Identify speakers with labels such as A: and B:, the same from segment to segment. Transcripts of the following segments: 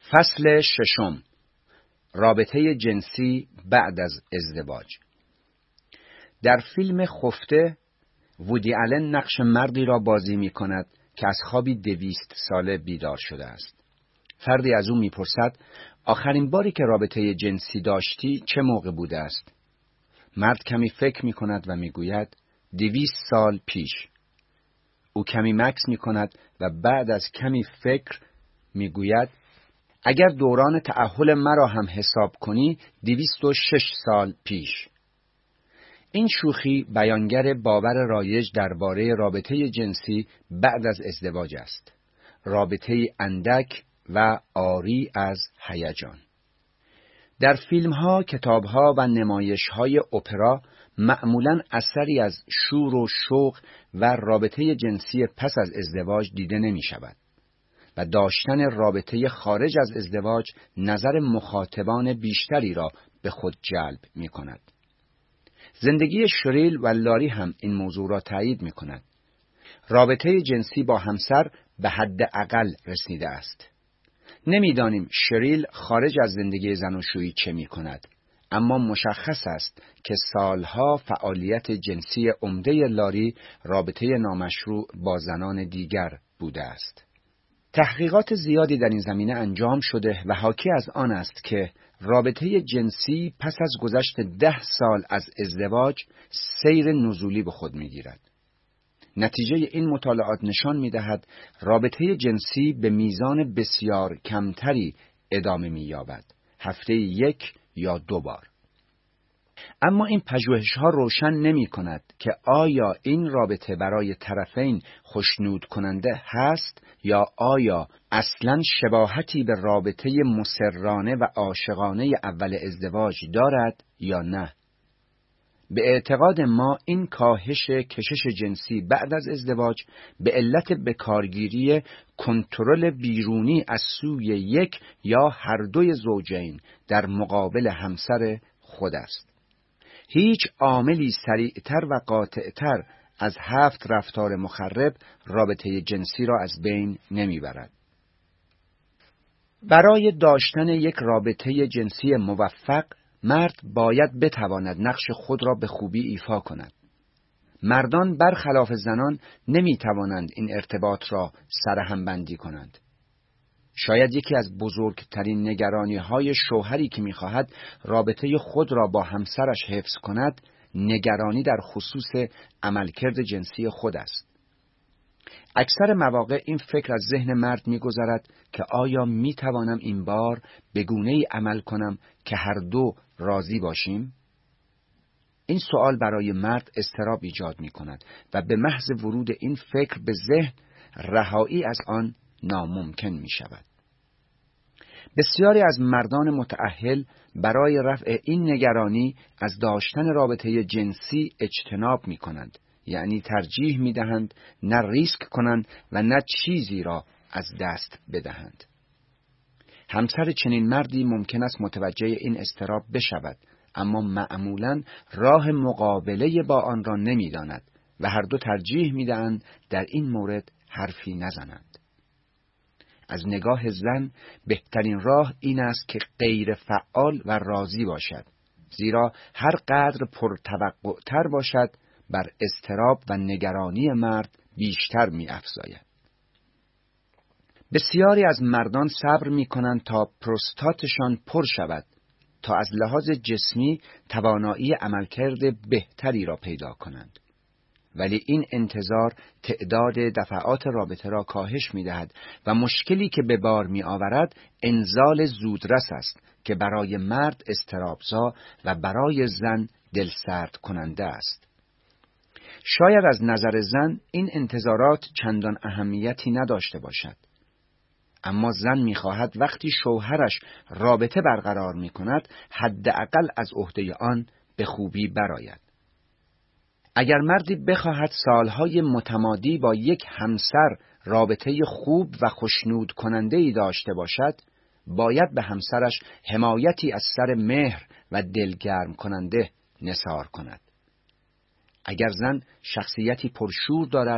A: فصل ششم، رابطه جنسی بعد از ازدواج. در فیلم خفته، وودی آلن نقش مردی را بازی می کند که از خوابی 200 ساله بیدار شده است. فردی از او می پرسد آخرین باری که رابطه جنسی داشتی چه موقع بوده است؟ مرد کمی فکر می کند و می گوید 200 سال پیش. او کمی مکث می کند و بعد از کمی فکر می گوید اگر دوران تأهل مرا هم حساب کنی 206 سال پیش. این شوخی بیانگر باور رایج درباره رابطه جنسی بعد از ازدواج است. رابطه اندک و عاری از هیجان. در فیلم‌ها، کتاب‌ها و نمایش‌های اپرا معمولاً اثری از شور و شوق و رابطه جنسی پس از ازدواج دیده نمی‌شود و داشتن رابطه خارج از ازدواج نظر مخاطبان بیشتری را به خود جلب می‌کند. زندگی شریل و لاری هم این موضوع را تایید می‌کند. رابطه جنسی با همسر به حد اقل رسیده است. نمی‌دانیم شریل خارج از زندگی زناشویی چه می‌کند، اما مشخص است که سالها فعالیت جنسی عمده لاری رابطه نامشروع با زنان دیگر بوده است. تحقیقات زیادی در این زمینه انجام شده و حاکی از آن است که رابطه جنسی پس از گذشت 10 سال از ازدواج سیر نزولی به خود می‌گیرد. نتیجه این مطالعات نشان می‌دهد رابطه جنسی به میزان بسیار کمتری ادامه می‌یابد، هفته 1 یا 2 بار. اما این پژوهش‌ها روشن نمی‌کند که آیا این رابطه برای طرفین خوشنود کننده هست یا آیا اصلاً شباهتی به رابطه مسررانه و عاشقانه اول ازدواج دارد یا نه. به اعتقاد ما این کاهش کشش جنسی بعد از ازدواج به علت بکارگیری کنترل بیرونی از سوی یک یا هر دوی زوجین در مقابل همسر خود است. هیچ عاملی سریعتر و قاطعتر از 7 رفتار مخرب رابطه جنسی را از بین نمیبرد. برای داشتن یک رابطه جنسی موفق، مرد باید بتواند نقش خود را به خوبی ایفا کند. مردان برخلاف زنان نمیتوانند این ارتباط را سرهم بندی کنند. شاید یکی از بزرگترین نگرانی‌های شوهری که می‌خواهد رابطه خود را با همسرش حفظ کند، نگرانی در خصوص عملکرد جنسی خود است. اکثر مواقع این فکر از ذهن مرد می‌گذرد که آیا می‌توانم این بار به گونه‌ای عمل کنم که هر دو راضی باشیم؟ این سوال برای مرد اضطراب ایجاد می‌کند و به محض ورود این فکر به ذهن، رهایی از آن ناممکن می‌شود. بسیاری از مردان متأهل برای رفع این نگرانی از داشتن رابطه جنسی اجتناب می‌کنند، یعنی ترجیح می‌دهند نه ریسک کنند و نه چیزی را از دست بدهند. همسر چنین مردی ممکن است متوجه این اضطراب بشود، اما معمولاً راه مقابله با آن را نمی‌داند و هر دو ترجیح می‌دهند در این مورد حرفی نزنند. از نگاه زن بهترین راه این است که غیر فعال و راضی باشد، زیرا هر قدر پرتوقع‌تر باشد بر اضطراب و نگرانی مرد بیشتر می‌افزاید. بسیاری از مردان صبر می‌کنند تا پروستاتشان پر شود تا از لحاظ جسمی توانایی عملکرد بهتری را پیدا کنند. ولی این انتظار تعداد دفعات رابطه را کاهش می‌دهد و مشکلی که به بار می‌آورد انزال زودرس است که برای مرد اضطرابزا و برای زن دلسرد کننده است. شاید از نظر زن این انتظارات چندان اهمیتی نداشته باشد، اما زن می‌خواهد وقتی شوهرش رابطه برقرار می‌کند حداقل از عهده آن به خوبی برآید. اگر مردی بخواهد سالهای متمادی با یک همسر رابطه خوب و خوشنود کننده‌ای داشته باشد، باید به همسرش حمایتی از سر مهر و دلگرم کننده نثار کند. اگر زن شخصیتی پرشور دارد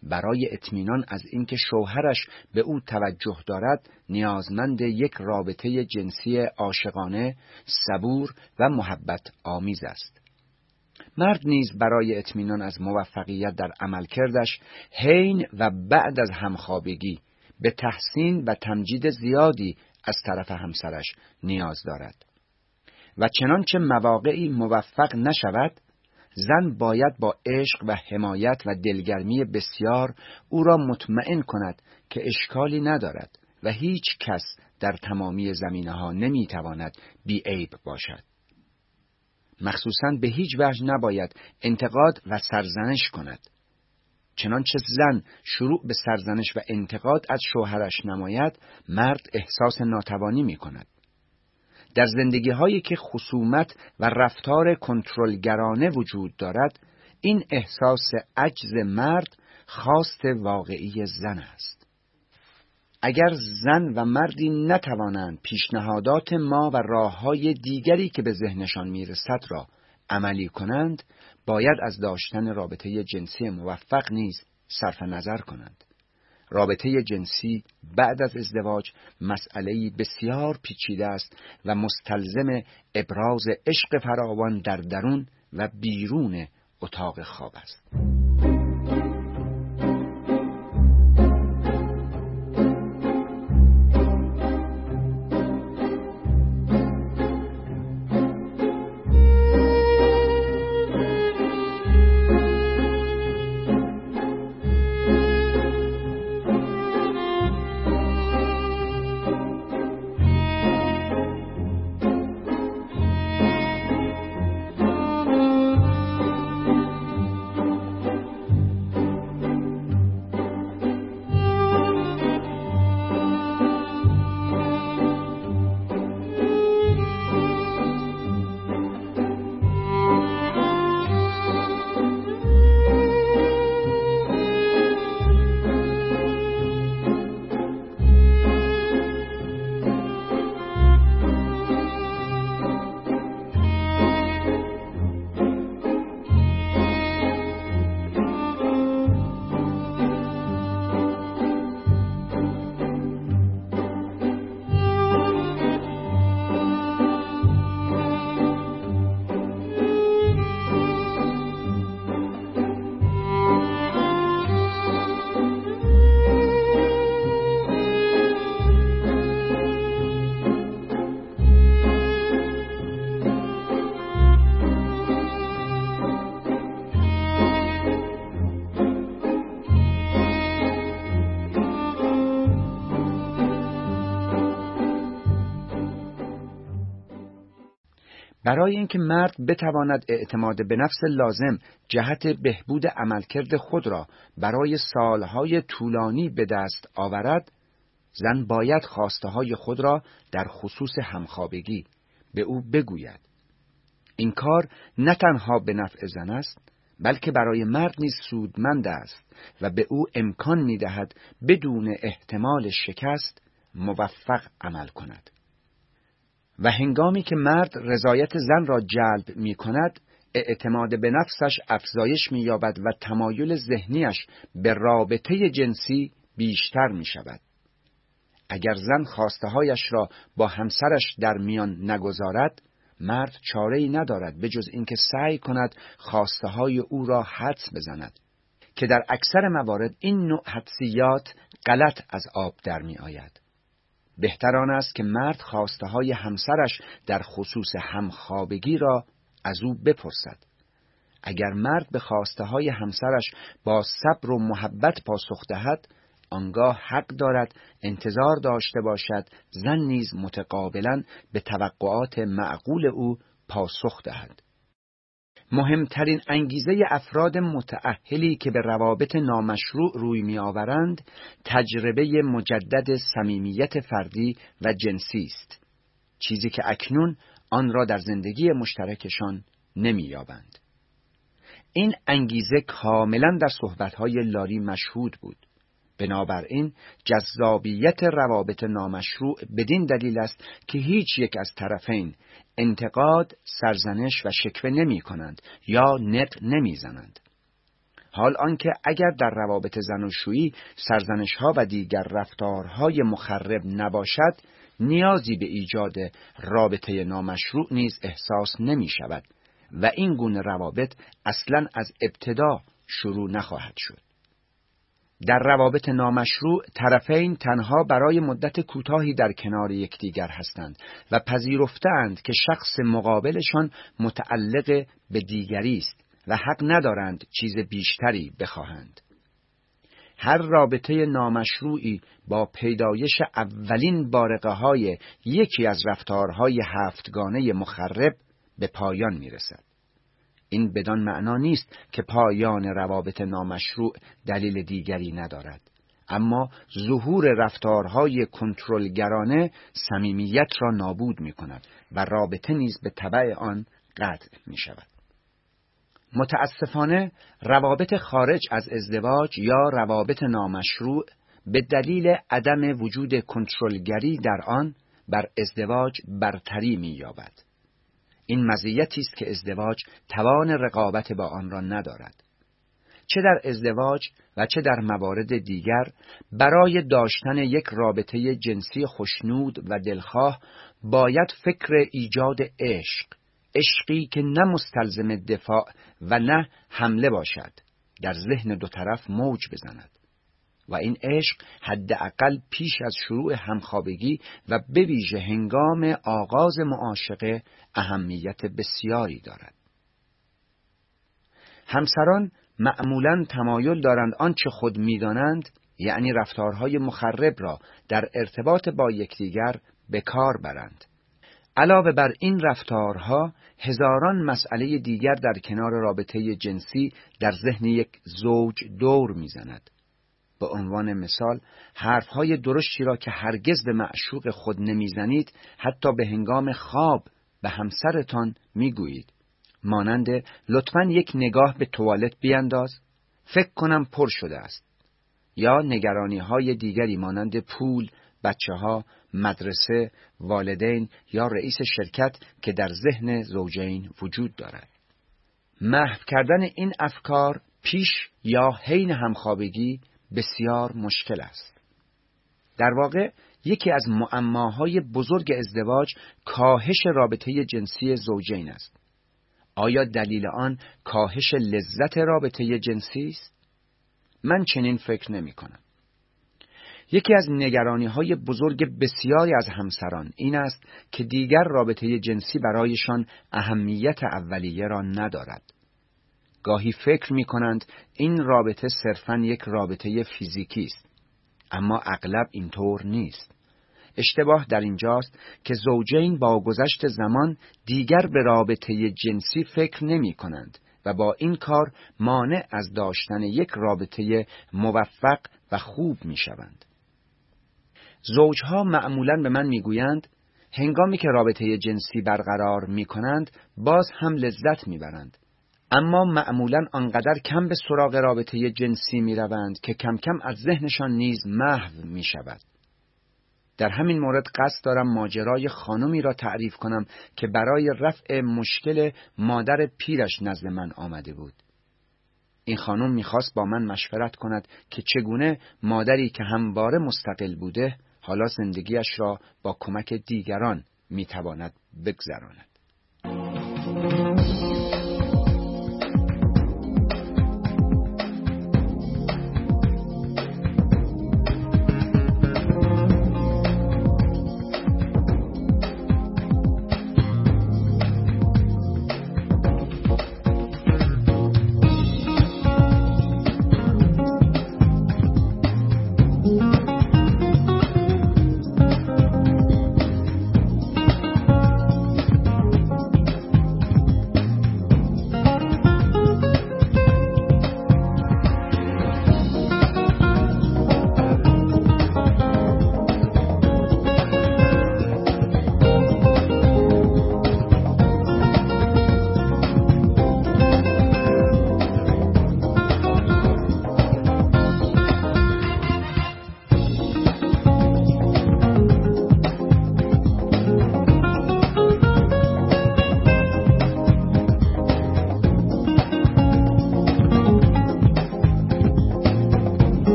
A: برای اطمینان از اینکه شوهرش به او توجه دارد نیازمند یک رابطه جنسی عاشقانه، صبور و محبت آمیز است. مرد نیز برای اطمینان از موفقیت در عملکردش حین و بعد از همخوابگی به تحسین و تمجید زیادی از طرف همسرش نیاز دارد و چنانچه مواقعی موفق نشود، زن باید با عشق و حمایت و دلگرمی بسیار او را مطمئن کند که اشکالی ندارد و هیچ کس در تمامی زمینه‌ها نمی‌تواند بی‌عیب باشد. مخصوصاً به هیچ وجه نباید انتقاد و سرزنش کند. چنانچه زن شروع به سرزنش و انتقاد از شوهرش نماید، مرد احساس ناتوانی می‌کند. در زندگی‌هایی که خصومت و رفتار کنترلگرانه وجود دارد، این احساس عجز مرد خواست واقعی زن است. اگر زن و مردی نتوانند پیشنهادات ما و راه‌های دیگری که به ذهنشان میرسد را عملی کنند، باید از داشتن رابطه جنسی موفق نیز صرف نظر کنند. رابطه جنسی بعد از ازدواج مسئله‌ای بسیار پیچیده است و مستلزم ابراز عشق فراوان در درون و بیرون اتاق خواب است. برای اینکه مرد بتواند اعتماد به نفس لازم جهت بهبود عملکرد خود را برای سالهای طولانی به دست آورد، زن باید خواسته‌های خود را در خصوص همخوابگی به او بگوید. این کار نه تنها به نفع زن است، بلکه برای مرد نیز سودمند است و به او امکان می‌دهد بدون احتمال شکست موفق عمل کند. و هنگامی که مرد رضایت زن را جلب می کند، اعتماد به نفسش افزایش می یابد و تمایل ذهنیش به رابطه جنسی بیشتر می شود. اگر زن خواسته‌هایش را با همسرش در میان نگذارد، مرد چاره‌ای ندارد به جز اینکه سعی کند خواسته‌های او را حدس بزند، که در اکثر موارد این نوع حدسیات غلط از آب در می آید. بهتر آن است که مرد خواسته‌های همسرش در خصوص همخوابگی را از او بپرسد. اگر مرد به خواسته‌های همسرش با صبر و محبت پاسخ دهد، آنگاه حق دارد انتظار داشته باشد زن نیز متقابلاً به توقعات معقول او پاسخ دهد. مهمترین انگیزه افراد متأهلی که به روابط نامشروع روی می آورند، تجربه مجدد صمیمیت فردی و جنسی است، چیزی که اکنون آن را در زندگی مشترکشان نمی یابند. این انگیزه کاملا در صحبت‌های لاری مشهود بود. بنابراین جذابیت روابط نامشروع بدین دلیل است که هیچ یک از طرفین انتقاد، سرزنش و شکوه نمی کنند یا نق نمی زنند. حال آنکه اگر در روابط زناشویی سرزنش‌ها و دیگر رفتارهای مخرب نباشد، نیازی به ایجاد رابطه نامشروع نیز احساس نمی شود و این گونه روابط اصلاً از ابتدا شروع نخواهد شد. در روابط نامشروع طرفین تنها برای مدت کوتاهی در کنار یکدیگر هستند و پذیرفته‌اند که شخص مقابلشان متعلق به دیگری است و حق ندارند چیز بیشتری بخواهند. هر رابطه نامشروعی با پیدایش اولین بارقه‌های یکی از رفتارهای هفتگانه مخرب به پایان می‌رسد. این بدان معنا نیست که پایان روابط نامشروع دلیل دیگری ندارد، اما ظهور رفتارهای کنترلگرانه صمیمیت را نابود می‌کند و رابطه نیز به تبع آن قطع می‌شود. متاسفانه روابط خارج از ازدواج یا روابط نامشروع به دلیل عدم وجود کنترلگری در آن بر ازدواج برتری می‌یابد. این مزیتی است که ازدواج توان رقابت با آن را ندارد. چه در ازدواج و چه در موارد دیگر برای داشتن یک رابطه جنسی خوشنود و دلخواه باید فکر ایجاد عشقی که نه مستلزم دفاع و نه حمله باشد، در ذهن دو طرف موج بزند و این عشق حداقل پیش از شروع همخوابگی و به ویژه هنگام آغاز معاشقه اهمیت بسیاری دارد. همسران معمولاً تمایل دارند آنچه خود می‌دانند، یعنی رفتارهای مخرب را در ارتباط با یکدیگر به کار برند. علاوه بر این رفتارها، هزاران مسئله دیگر در کنار رابطه جنسی در ذهن یک زوج دور می‌زند. به عنوان مثال، حرفهای درشتی را که هرگز به معشوق خود نمیزنید، حتی به هنگام خواب به همسرتان میگویید. مانند لطفاً یک نگاه به توالت بینداز، فکر کنم پر شده است. یا نگرانی‌های دیگری مانند پول، بچه‌ها، مدرسه، والدین یا رئیس شرکت که در ذهن زوجین وجود دارد. محو کردن این افکار پیش یا حین همخوابگی بسیار مشکل است. در واقع یکی از معماهای بزرگ ازدواج کاهش رابطه جنسی زوجین است. آیا دلیل آن کاهش لذت رابطه جنسی است؟ من چنین فکر نمی کنم. یکی از نگرانی‌های بزرگ بسیاری از همسران این است که دیگر رابطه جنسی برایشان اهمیت اولیه را ندارد. گاهی فکر می‌کنند این رابطه صرفاً یک رابطه فیزیکی است، اما اغلب اینطور نیست. اشتباه در اینجاست که زوجین با گذشت زمان دیگر به رابطه جنسی فکر نمی‌کنند و با این کار مانع از داشتن یک رابطه موفق و خوب می‌شوند. زوجها معمولاً به من می‌گویند هنگامی که رابطه جنسی برقرار می‌کنند باز هم لذت می‌برند، اما معمولاً آنقدر کم به سراغ رابطه جنسی می‌روند که کم کم از ذهنشان نیز محو می‌شود. در همین مورد قصد دارم ماجرای خانمی را تعریف کنم که برای رفع مشکل مادر پیرش نزد من آمده بود. این خانم می‌خواست با من مشورت کند که چگونه مادری که همواره مستقل بوده حالا زندگیش را با کمک دیگران می‌تواند بگذراند.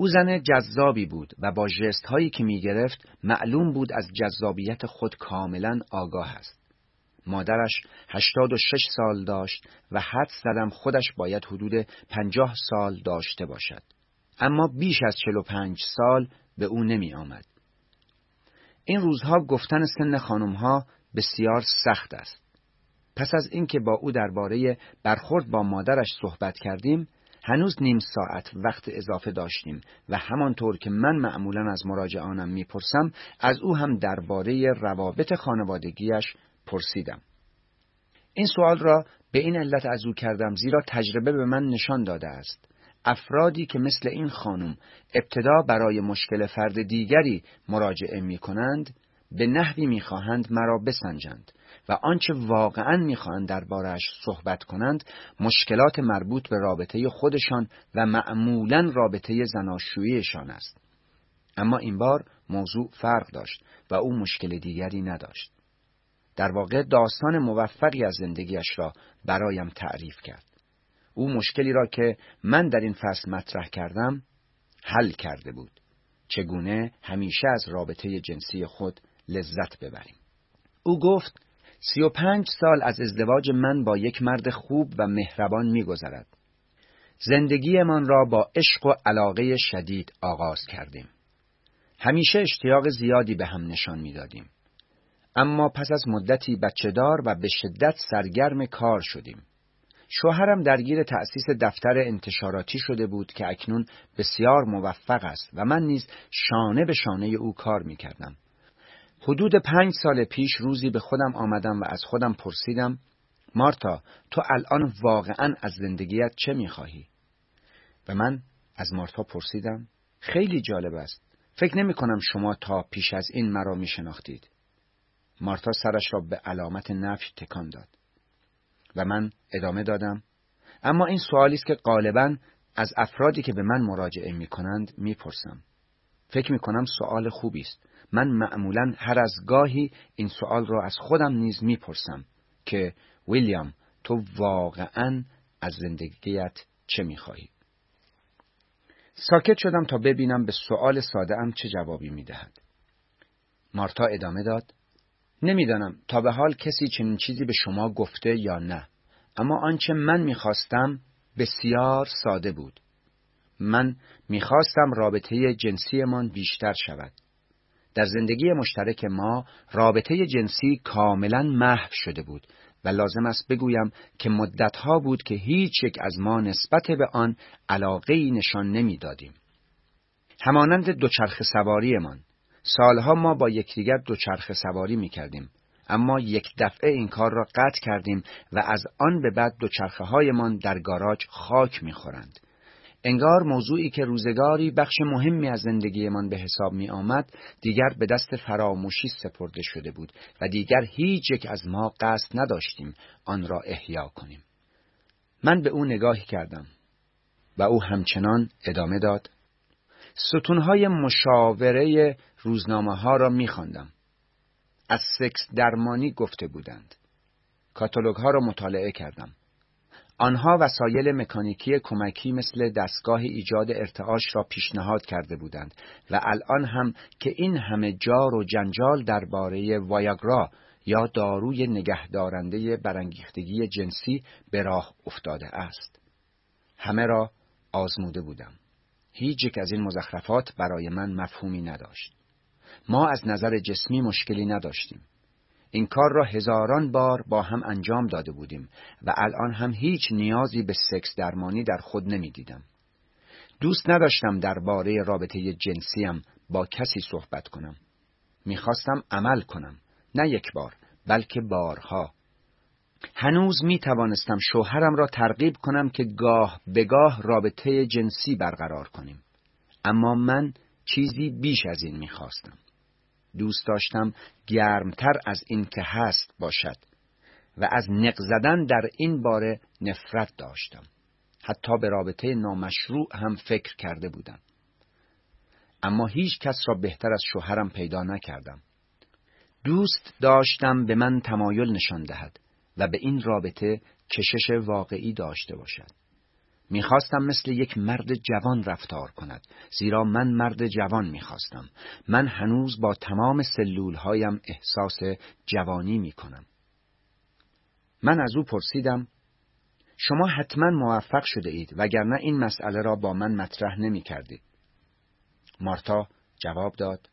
A: او زن جذابی بود و با ژست هایی که می گرفت معلوم بود از جذابیت خود کاملا آگاه است. مادرش 86 سال داشت و حدس زدم خودش باید حدود 50 سال داشته باشد. اما بیش از 45 سال به او نمی آمد. این روزها گفتن سن خانمها بسیار سخت است. پس از اینکه با او درباره برخورد با مادرش صحبت کردیم، هنوز نیم ساعت وقت اضافه داشتیم و همانطور که من معمولاً از مراجعانم میپرسم، از او هم درباره روابط خانوادگیش پرسیدم. این سوال را به این علت از او کردم زیرا تجربه به من نشان داده است افرادی که مثل این خانم ابتدا برای مشکل فرد دیگری مراجعه میکنند، به نحوی میخواهند مرا بسنجند و آنچه واقعاً میخواهند درباره‌اش صحبت کنند مشکلات مربوط به رابطه خودشان و معمولاً رابطه زناشوییشان است. اما این بار موضوع فرق داشت و او مشکل دیگری نداشت. در واقع داستان موفقی از زندگیش را برایم تعریف کرد. او مشکلی را که من در این فصل مطرح کردم حل کرده بود. چگونه همیشه از رابطه جنسی خود لذت ببریم. او گفت 35 سال از ازدواج من با یک مرد خوب و مهربان می‌گذرد. زندگیمان را با عشق و علاقه شدید آغاز کردیم. همیشه اشتیاق زیادی به هم نشان می‌دادیم. اما پس از مدتی بچه‌دار و به شدت سرگرم کار شدیم. شوهرم درگیر تأسیس دفتر انتشاراتی شده بود که اکنون بسیار موفق است و من نیز شانه به شانه او کار می‌کردم. حدود 5 سال پیش روزی به خودم آمدم و از خودم پرسیدم: مارتا، تو الان واقعاً از زندگیت چه می‌خواهی؟ و من از مارتا پرسیدم: خیلی جالب است. فکر نمی‌کنم شما تا پیش از این مرا می‌شناختید. مارتا سرش را به علامت نفی تکان داد. و من ادامه دادم: اما این سوالی است که غالباً از افرادی که به من مراجعه می‌کنند می‌پرسم. فکر می‌کنم سوال خوبی است. من معمولاً هر از گاهی این سوال را از خودم نیز می‌پرسم که ویلیام، تو واقعاً از زندگیت چه می‌خواهی؟ ساکت شدم تا ببینم به سوال ساده‌ام چه جوابی می‌دهد. مارتا ادامه داد: نمی‌دانم تا به حال کسی چنین چیزی به شما گفته یا نه، اما آنچه من می‌خواستم بسیار ساده بود. من می‌خواستم رابطه جنسیمان بیشتر شود. در زندگی مشترک ما رابطه جنسی کاملاً محو شده بود و لازم است بگویم که مدت‌ها بود که هیچ یک از ما نسبت به آن علاقه‌ای نشان نمی‌دادیم. همانند دوچرخه سواریمان، سالها ما با یکدیگر دوچرخه سواری می‌کردیم، اما یک دفعه این کار را قطع کردیم و از آن به بعد دوچرخه‌هایمان در گاراژ خاک می‌خورند. انگار موضوعی که روزگاری بخش مهمی از زندگیمان به حساب می آمد دیگر به دست فراموشی سپرده شده بود و دیگر هیچ یک از ما قصد نداشتیم آن را احیا کنیم. من به او نگاهی کردم و او همچنان ادامه داد: ستونهای مشاوره روزنامه ها را می خواندم. از سکس درمانی گفته بودند. کاتالوگ ها را مطالعه کردم. آنها وسایل مکانیکی کمکی مثل دستگاه ایجاد ارتعاش را پیشنهاد کرده بودند و الان هم که این همه جار و جنجال درباره وایاگرا یا داروی نگهدارنده برانگیختگی جنسی به راه افتاده است. همه را آزموده بودم. هیچ یک از این مزخرفات برای من مفهومی نداشت. ما از نظر جسمی مشکلی نداشتیم. این کار را هزاران بار با هم انجام داده بودیم و الان هم هیچ نیازی به سکس درمانی در خود نمی دیدم. دوست نداشتم درباره رابطه جنسیم با کسی صحبت کنم. میخواستم عمل کنم، نه یک بار، بلکه بارها. هنوز می توانستم شوهرم را ترغیب کنم که گاه به گاه رابطه جنسی برقرار کنیم. اما من چیزی بیش از این میخواستم. دوست داشتم گرمتر از این که هست باشد و از نق زدن در این باره نفرت داشتم. حتی به رابطه نامشروع هم فکر کرده بودم. اما هیچ کس را بهتر از شوهرم پیدا نکردم. دوست داشتم به من تمایل نشان دهد و به این رابطه کشش واقعی داشته باشد. میخواستم مثل یک مرد جوان رفتار کند، زیرا من مرد جوان میخواستم. من هنوز با تمام سلولهایم احساس جوانی میکنم. من از او پرسیدم: شما حتما موفق شده اید، وگرنه این مسئله را با من مطرح نمی کردید. مارتا جواب داد: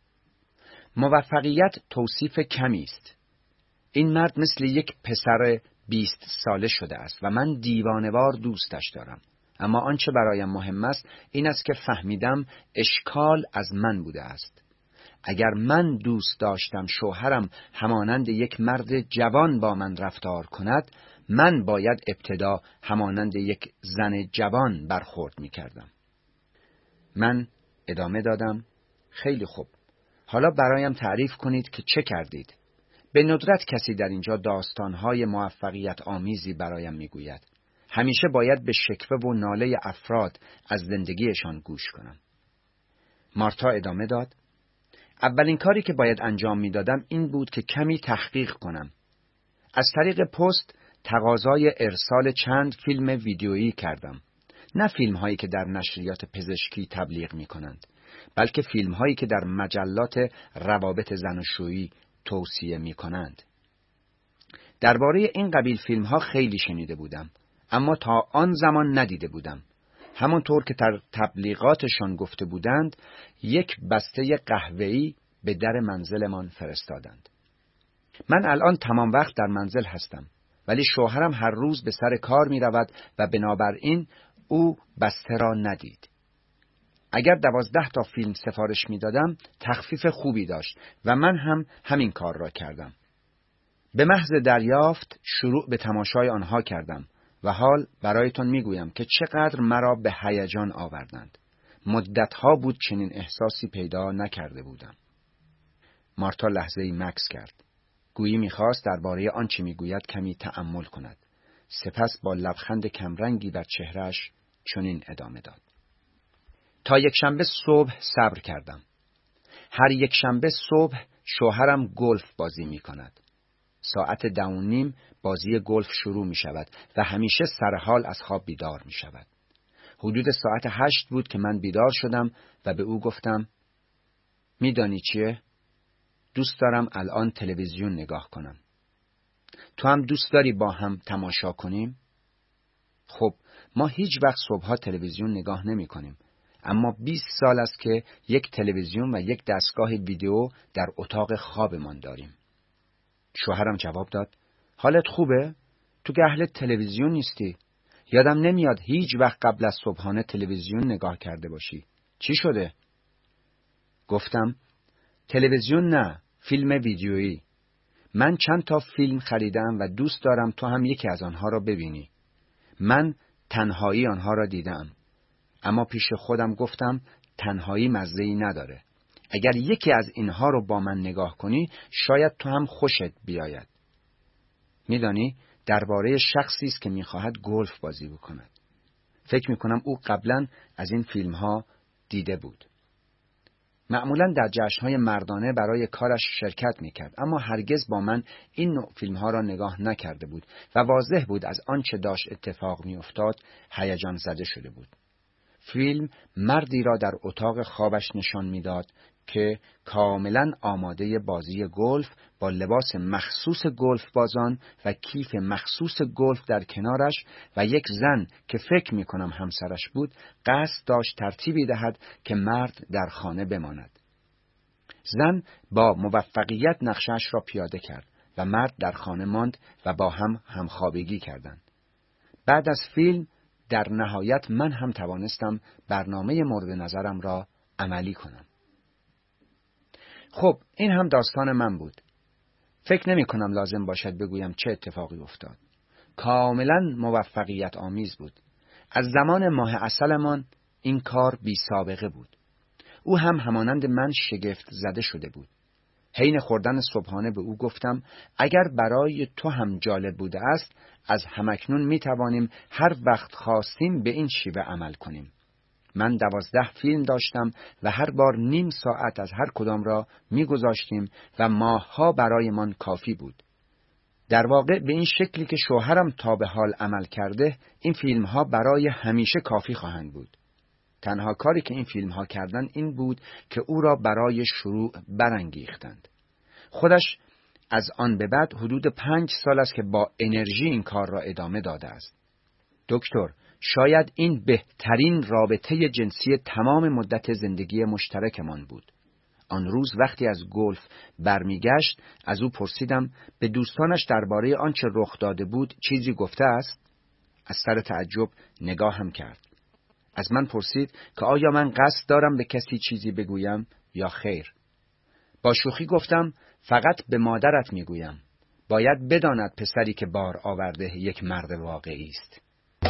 A: موفقیت توصیف کمی است. این مرد مثل یک پسر 20 ساله شده است و من دیوانه‌وار دوستش دارم. اما آنچه برایم مهم است این است که فهمیدم اشکال از من بوده است. اگر من دوست داشتم شوهرم همانند یک مرد جوان با من رفتار کند، من باید ابتدا همانند یک زن جوان برخورد می کردم. من ادامه دادم: خیلی خوب. حالا برایم تعریف کنید که چه کردید. به ندرت کسی در اینجا داستانهای موفقیت آمیزی برایم میگوید. همیشه باید به شکوه و ناله افراد از زندگیشان گوش کنم. مارتا ادامه داد: اولین کاری که باید انجام میدادم این بود که کمی تحقیق کنم. از طریق پست تقاضای ارسال چند فیلم ویدیویی کردم. نه فیلم هایی که در نشریات پزشکی تبلیغ می کنند، بلکه فیلم هایی که در مجلات روابط زناشویی توصیه می کنند. درباره این قبیل فیلم ها خیلی شنیده بودم، اما تا آن زمان ندیده بودم. همانطور که در تبلیغاتشان گفته بودند، یک بسته قهوه‌ای به در منزلمان فرستادند. من الان تمام وقت در منزل هستم، ولی شوهرم هر روز به سر کار می رود و بنابراین او بسته را ندید. اگر 12 تا فیلم سفارش می دادم، تخفیف خوبی داشت و من هم همین کار را کردم. به محض دریافت شروع به تماشای آنها کردم و حال برایتون می گویم که چقدر مرا به هیجان آوردند. مدتها بود چنین احساسی پیدا نکرده بودم. مارتا لحظه‌ای مکث کرد. گویی می‌خواست درباره آنچه می‌گوید کمی تأمل کند. سپس با لبخند کمرنگی بر چهرهش چنین ادامه داد: تا یک شنبه صبح صبر کردم. هر یک شنبه صبح شوهرم گلف بازی می‌کند. ساعت 10:30 بازی گلف شروع می‌شود و همیشه سرحال از خواب بیدار می‌شود. حدود ساعت 8 بود که من بیدار شدم و به او گفتم: می‌دانی چیه؟ دوست دارم الان تلویزیون نگاه کنم. تو هم دوست داری با هم تماشا کنیم؟ خب، ما هیچ وقت صبحها تلویزیون نگاه نمی کنیم، اما 20 سال است که یک تلویزیون و یک دستگاه ویدیو در اتاق خوابمان داریم. شوهرم جواب داد: حالت خوبه؟ تو که اهل تلویزیون نیستی. یادم نمیاد هیچ وقت قبل از صبحانه تلویزیون نگاه کرده باشی. چی شده؟ گفتم: تلویزیون نه، فیلم ویدیویی. من چند تا فیلم خریدم و دوست دارم تو هم یکی از آنها را ببینی. من تنهایی آنها را دیدم، اما پیش خودم گفتم تنهایی مزه‌ای نداره. اگر یکی از اینها رو با من نگاه کنی شاید تو هم خوشت بیاید. میدانی درباره شخصی است که میخواهد گلف بازی بکند. فکر میکنم او قبلا از این فیلم ها دیده بود. معمولا در جشن‌های مردانه برای کارش شرکت میکرد، اما هرگز با من این نوع فیلم‌ها را نگاه نکرده بود و واضح بود از آنچه داشت اتفاق میافتاد هیجان زده شده بود. فیلم مردی را در اتاق خوابش نشان میداد که کاملا آماده بازی گلف با لباس مخصوص گلف بازان و کیف مخصوص گلف در کنارش و یک زن که فکر میکنم همسرش بود قصد داشت ترتیبی دهد که مرد در خانه بماند. زن با موفقیت نقشش را پیاده کرد و مرد در خانه ماند و با هم همخوابگی کردند. بعد از فیلم در نهایت من هم توانستم برنامه مورد نظرم را عملی کنم. خب، این هم داستان من بود. فکر نمی کنم لازم باشد بگویم چه اتفاقی افتاد. کاملا موفقیت آمیز بود. از زمان ماه عسلمان این کار بی سابقه بود. او هم همانند من شگفت زده شده بود. حین خوردن صبحانه به او گفتم اگر برای تو هم جالب بوده است از همکنون می توانیم هر وقت خواستیم به این شیوه عمل کنیم. من 12 فیلم داشتم و هر بار نیم ساعت از هر کدام را می گذاشتیم و ماهها برایمان کافی بود. در واقع به این شکلی که شوهرم تا به حال عمل کرده، این فیلم ها برای همیشه کافی خواهند بود. تنها کاری که این فیلم ها کردن این بود که او را برای شروع برانگیختند. خودش از آن به بعد حدود 5 سال است که با انرژی این کار را ادامه داده است. دکتر، شاید این بهترین رابطه جنسی تمام مدت زندگی مشترکمان بود. آن روز وقتی از گلف برمیگشت، از او پرسیدم به دوستانش درباره آنچه رخ داده بود چیزی گفته است؟ از سر تعجب نگاهم کرد. از من پرسید که آیا من قصد دارم به کسی چیزی بگویم یا خیر. با شوخی گفتم فقط به مادرت میگویم. باید بداند پسری که بار آورده یک مرد واقعی است.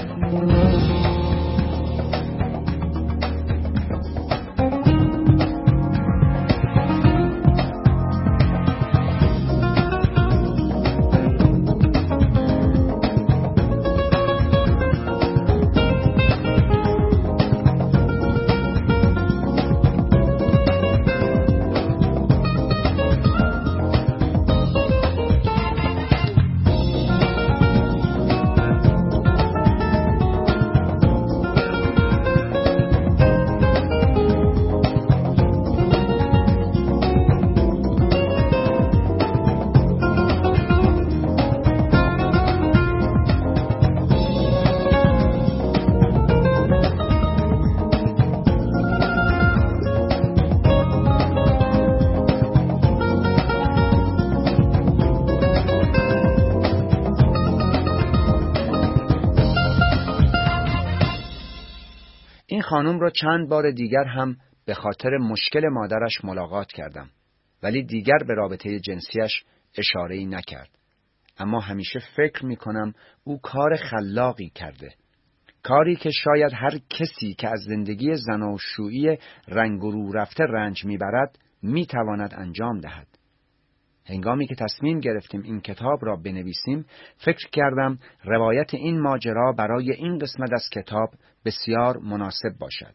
A: خانم را چند بار دیگر هم به خاطر مشکل مادرش ملاقات کردم، ولی دیگر به رابطه جنسیش اشاره‌ای نکرد. اما همیشه فکر می‌کنم او کار خلاقی کرده. کاری که شاید هر کسی که از زندگی زناشویی رنگ و رو رفته رنج می‌برد می‌تواند انجام دهد. هنگامی که تصمیم گرفتیم این کتاب را بنویسیم، فکر کردم روایت این ماجرا برای این قسمت از کتاب بسیار مناسب باشد.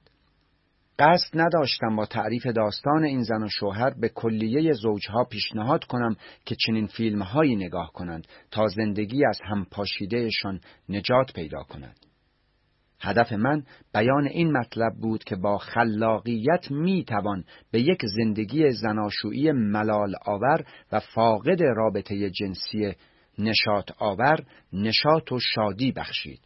A: قصد نداشتم با تعریف داستان این زن و شوهر به کلیه زوجها پیشنهاد کنم که چنین فیلم‌هایی نگاه کنند تا زندگی از هم پاشیدهشان نجات پیدا کند. هدف من بیان این مطلب بود که با خلاقیت میتوان به یک زندگی زناشویی ملال آور و فاقد رابطه جنسی نشاط آور نشاط و شادی بخشید.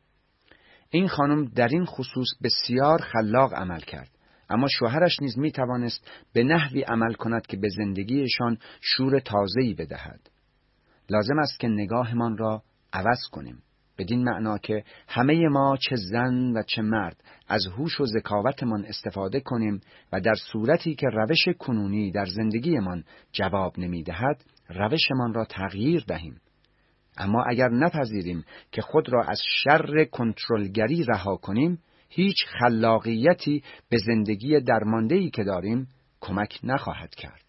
A: این خانم در این خصوص بسیار خلاق عمل کرد، اما شوهرش نیز میتوانست به نحوی عمل کند که به زندگیشان شور تازه‌ای بدهد. لازم است که نگاهمان را عوض کنیم، بدین معنا که همه ما چه زن و چه مرد از هوش و ذکاوتمان استفاده کنیم و در صورتی که روش کنونی در زندگیمان جواب نمی‌دهد، روشمان را تغییر دهیم. اما اگر نپذیریم که خود را از شر کنترلگری رها کنیم، هیچ خلاقیتی به زندگی درمانده‌ای که داریم کمک نخواهد کرد.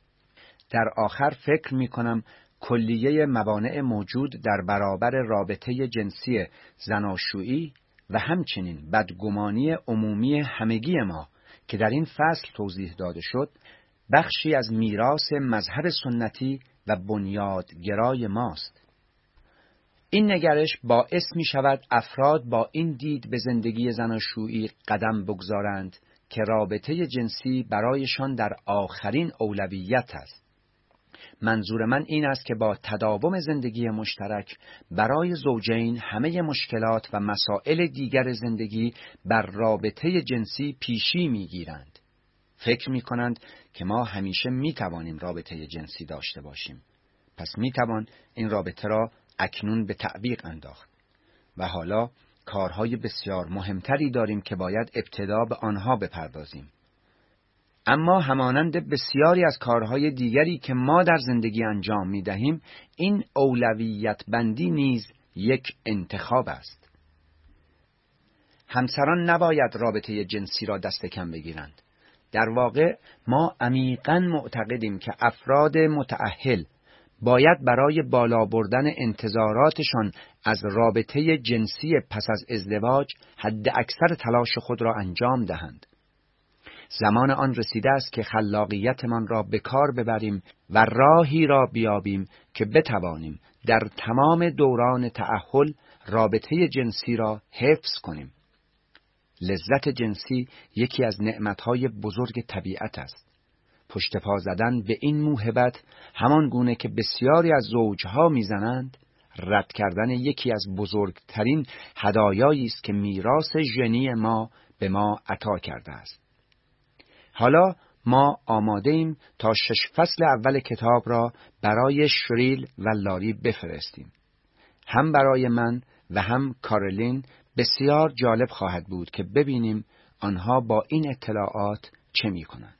A: در آخر فکر می‌کنم کلیه موانع موجود در برابر رابطه جنسی زناشویی و همچنین بدگمانی عمومی همگی ما که در این فصل توضیح داده شد، بخشی از میراث مذهب سنتی و بنیادگرای ماست. این نگرش باعث می شود افراد با این دید به زندگی زناشویی قدم بگذارند که رابطه جنسی برایشان در آخرین اولویت است. منظور من این است که با تداوم زندگی مشترک برای زوجین همه مشکلات و مسائل دیگر زندگی بر رابطه جنسی پیشی می‌گیرند. فکر می‌کنند که ما همیشه می‌توانیم رابطه جنسی داشته باشیم، پس می‌توان این رابطه را اکنون به تعویق انداخت و حالا کارهای بسیار مهمتری داریم که باید ابتدا به آنها بپردازیم. اما همانند بسیاری از کارهای دیگری که ما در زندگی انجام می‌دهیم، این اولویت بندی نیز یک انتخاب است. همسران نباید رابطه جنسی را دست کم بگیرند. در واقع ما عمیقاً معتقدیم که افراد متأهل باید برای بالا بردن انتظاراتشان از رابطه جنسی پس از ازدواج حد اکثر تلاش خود را انجام دهند. زمان آن رسیده است که خلاقیتمان را به کار ببریم و راهی را بیابیم که بتوانیم در تمام دوران تأهل رابطه جنسی را حفظ کنیم. لذت جنسی یکی از نعمتهای بزرگ طبیعت است. پشت پا زدن به این موهبت همان گونه که بسیاری از زوجها میزنند، رد کردن یکی از بزرگترین هدایایی است که میراث ژنی ما به ما عطا کرده است. حالا ما آماده ایم تا 6 فصل اول کتاب را برای شریل و لاری بفرستیم. هم برای من و هم کارولین بسیار جالب خواهد بود که ببینیم آنها با این اطلاعات چه می‌کنند.